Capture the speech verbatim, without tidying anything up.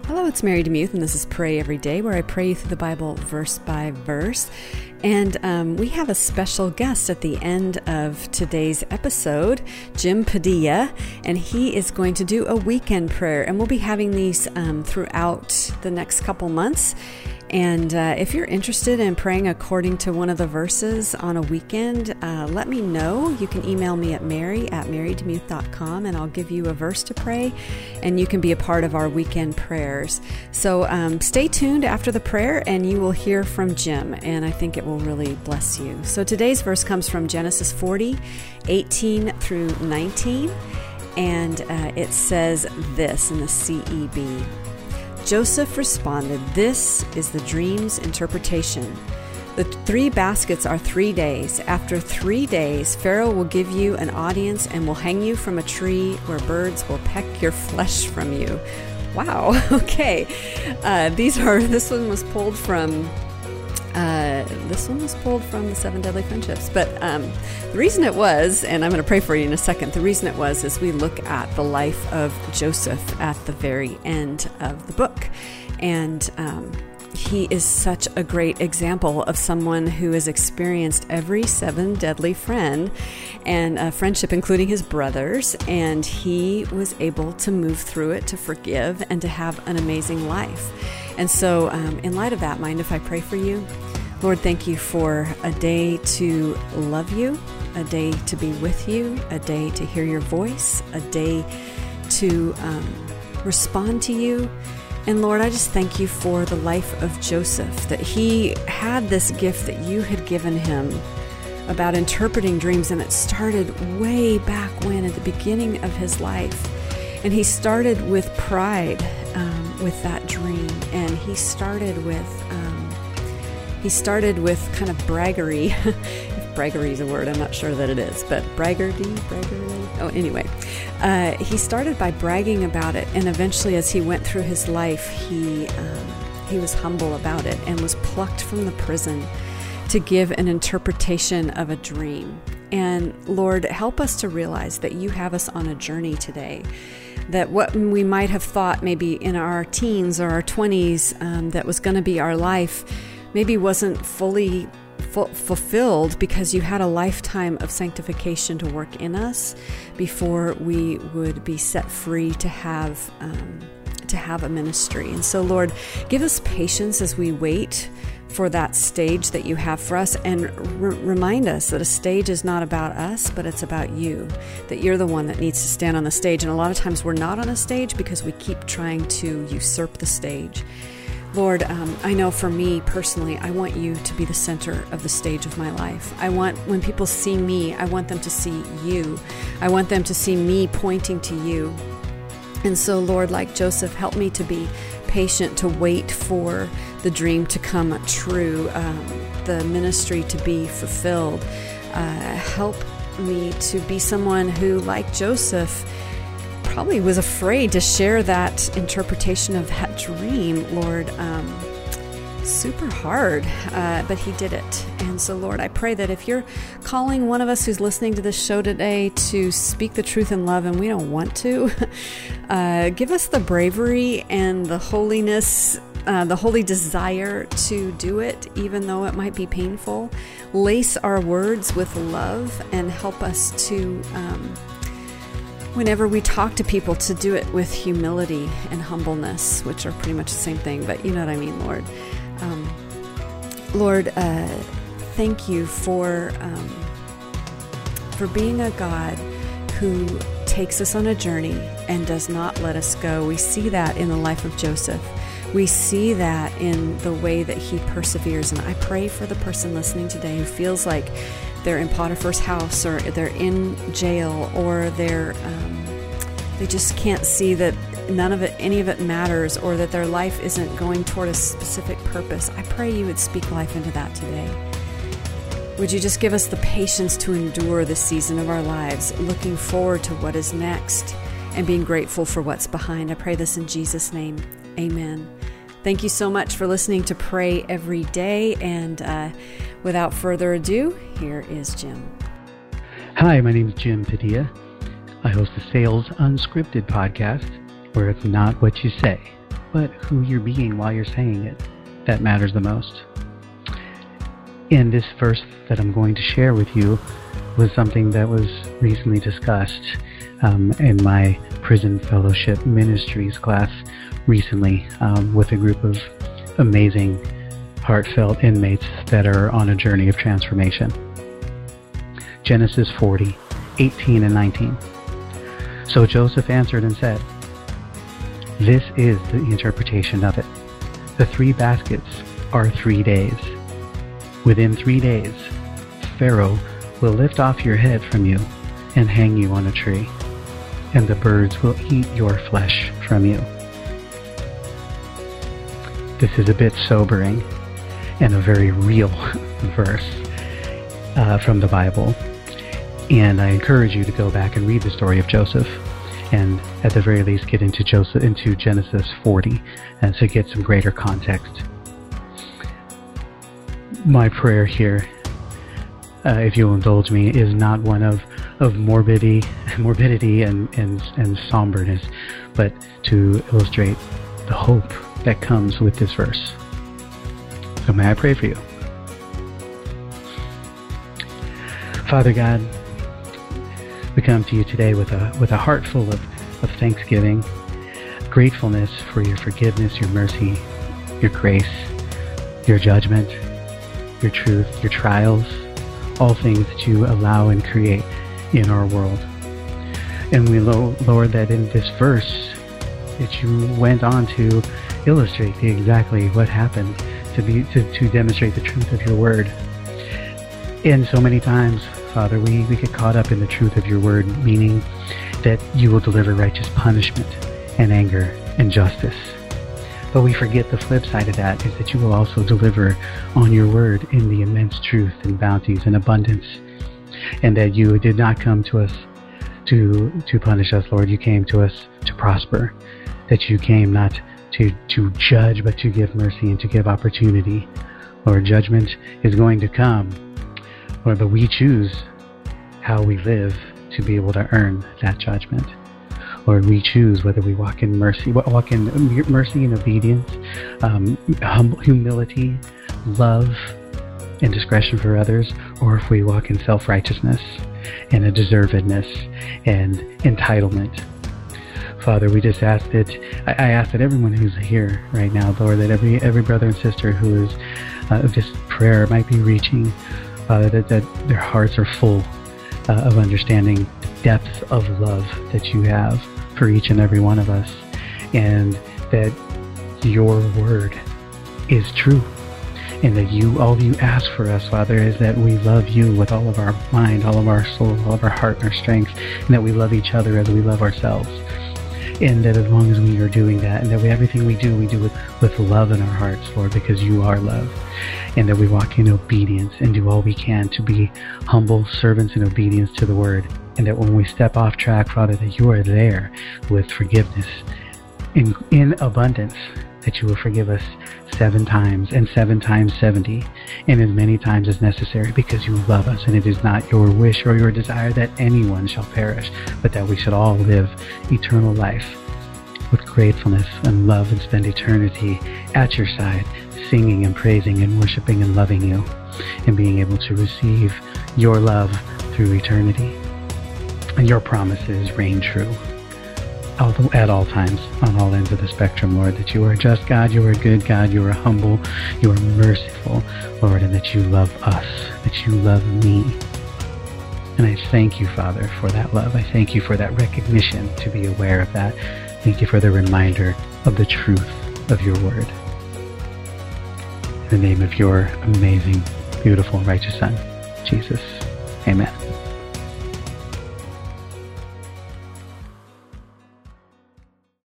Hello, it's Mary DeMuth, and this is Pray Every Day, where I pray you through the Bible verse by verse. And um, we have a special guest at the end of today's episode, Jim Padilla, and he is going to do a weekend prayer. And we'll be having these um, throughout the next couple months. And uh, if you're interested in praying according to one of the verses on a weekend, uh, let me know. You can email me at mary at mary demuth dot com, and I'll give you a verse to pray, and you can be a part of our weekend prayers. So um, stay tuned after the prayer, and you will hear from Jim, and I think it will really bless you. So today's verse comes from Genesis forty, eighteen through nineteen, and uh, it says this in the C E B. Joseph responded, "This is the dream's interpretation. The three baskets are three days. After three days, Pharaoh will give you an audience and will hang you from a tree where birds will peck your flesh from you." Wow. Okay. Uh, these are, this one was pulled from, uh, this one was pulled from the Seven Deadly Friendships. But um, the reason it was, and I'm going to pray for you in a second, the reason it was is we look at the life of Joseph at the very end of the book. And um, he is such a great example of someone who has experienced every seven deadly friend and uh, friendship, including his brothers. And he was able to move through it, to forgive, and to have an amazing life. And so um, in light of that, mind if I pray for you? Lord, thank you for a day to love you, a day to be with you, a day to hear your voice, a day to um, respond to you. And Lord, I just thank you for the life of Joseph, that he had this gift that you had given him about interpreting dreams, and it started way back when, at the beginning of his life. And he started with pride um, with that dream, and he started with um, he started with kind of braggery. If braggery is a word, I'm not sure that it is, but braggarty, braggery. Oh, anyway, uh, he started by bragging about it, and eventually, as he went through his life, he um, he was humble about it and was plucked from the prison to give an interpretation of a dream. And Lord, help us to realize that you have us on a journey today, that what we might have thought maybe in our teens or our twenties um, that was going to be our life maybe wasn't fully fu- fulfilled because you had a lifetime of sanctification to work in us before we would be set free to have um, to have a ministry. And so, Lord, give us patience as we wait for that stage that you have for us, and r- remind us that a stage is not about us, but it's about you, that you're the one that needs to stand on the stage. And a lot of times we're not on a stage because we keep trying to usurp the stage. Lord, um, I know for me personally, I want you to be the center of the stage of my life. I want, when people see me, I want them to see you. I want them to see me pointing to you. And so, Lord, like Joseph, help me to be patient, to wait for the dream to come true, um, the ministry to be fulfilled. Uh, help me to be someone who, like Joseph, probably was afraid to share that interpretation of that dream, Lord. Um, super hard, uh, but he did it. And so, Lord, I pray that if you're calling one of us who's listening to this show today to speak the truth in love and we don't want to, uh, give us the bravery and the holiness, uh, the holy desire to do it, even though it might be painful. Lace our words with love and help us to, um, whenever we talk to people, to do it with humility and humbleness, which are pretty much the same thing, but you know what I mean, Lord. Um, Lord, uh, thank you for um, for being a God who takes us on a journey and does not let us go. We see that in the life of Joseph. We see that in the way that he perseveres. And I pray for the person listening today who feels like they're in Potiphar's house, or they're in jail, or they're um, they just can't see that none of it, any of it matters, or that their life isn't going toward a specific purpose. I pray you would speak life into that today. Would you just give us the patience to endure this season of our lives, looking forward to what is next and being grateful for what's behind. I pray this in Jesus' name. Amen. Thank you so much for listening to Pray Every Day. And uh, without further ado, here is Jim. Hi, my name is Jim Padilla. I host the Sales Unscripted podcast, where it's not what you say, but who you're being while you're saying it that matters the most. In this verse that I'm going to share with you was something that was recently discussed um, in my prison fellowship ministries class recently um, with a group of amazing, heartfelt inmates that are on a journey of transformation. Genesis forty, eighteen and nineteen. So Joseph answered and said, "This is the interpretation of it. The three baskets are three days. Within three days, Pharaoh will lift off your head from you and hang you on a tree, and the birds will eat your flesh from you." This is a bit sobering and a very real verse uh, from the Bible. And I encourage you to go back and read the story of Joseph, and at the very least get into Joseph into Genesis forty, and to get some greater context. My prayer here, uh, if you'll indulge me, is not one of of morbidity, morbidity and, and and somberness, but to illustrate the hope that comes with this verse. So may I pray for you. Father God, we come to you today with a with a heart full of, of thanksgiving, gratefulness for your forgiveness, your mercy, your grace, your judgment, your truth, your trials, all things that you allow and create in our world. And we, Lord, that in this verse that you went on to illustrate exactly what happened, to be to, to demonstrate the truth of your word. And so many times, Father, we, we get caught up in the truth of your word, meaning that you will deliver righteous punishment and anger and justice. But we forget the flip side of that is that you will also deliver on your word in the immense truth and bounties and abundance. And that you did not come to us to to punish us, Lord. You came to us to prosper. That you came not to, to judge, but to give mercy and to give opportunity. Lord, judgment is going to come, Lord, but we choose how we live to be able to earn that judgment. Lord, we choose whether we walk in mercy, walk in mercy and obedience, um, humble, humility, love, and discretion for others, or if we walk in self-righteousness and a deservedness and entitlement. Father, we just ask that, I, I ask that everyone who's here right now, Lord, that every every brother and sister who is, uh, this prayer might be reaching, Father, that, that their hearts are full uh, of understanding the depth of love that you have for each and every one of us, and that your word is true, and that you, all you ask for us, Father, is that we love you with all of our mind, all of our soul, all of our heart and our strength, and that we love each other as we love ourselves. And that as long as we are doing that, and that we, everything we do, we do with, with love in our hearts, Lord, because you are love. And that we walk in obedience and do all we can to be humble servants in obedience to the word. And that when we step off track, Father, that you are there with forgiveness in, in abundance, that you will forgive us seven times and seven times seventy, and as many times as necessary, because you love us, and it is not your wish or your desire that anyone shall perish, but that we should all live eternal life with gratefulness and love and spend eternity at your side, singing and praising and worshiping and loving you, and being able to receive your love through eternity. And your promises reign true at all times, on all ends of the spectrum, Lord, that you are a just God, you are a good God, you are humble, you are merciful, Lord, and that you love us, that you love me. And I thank you, Father, for that love. I thank you for that recognition, to be aware of that. Thank you for the reminder of the truth of your word. In the name of your amazing, beautiful, righteous Son, Jesus, amen.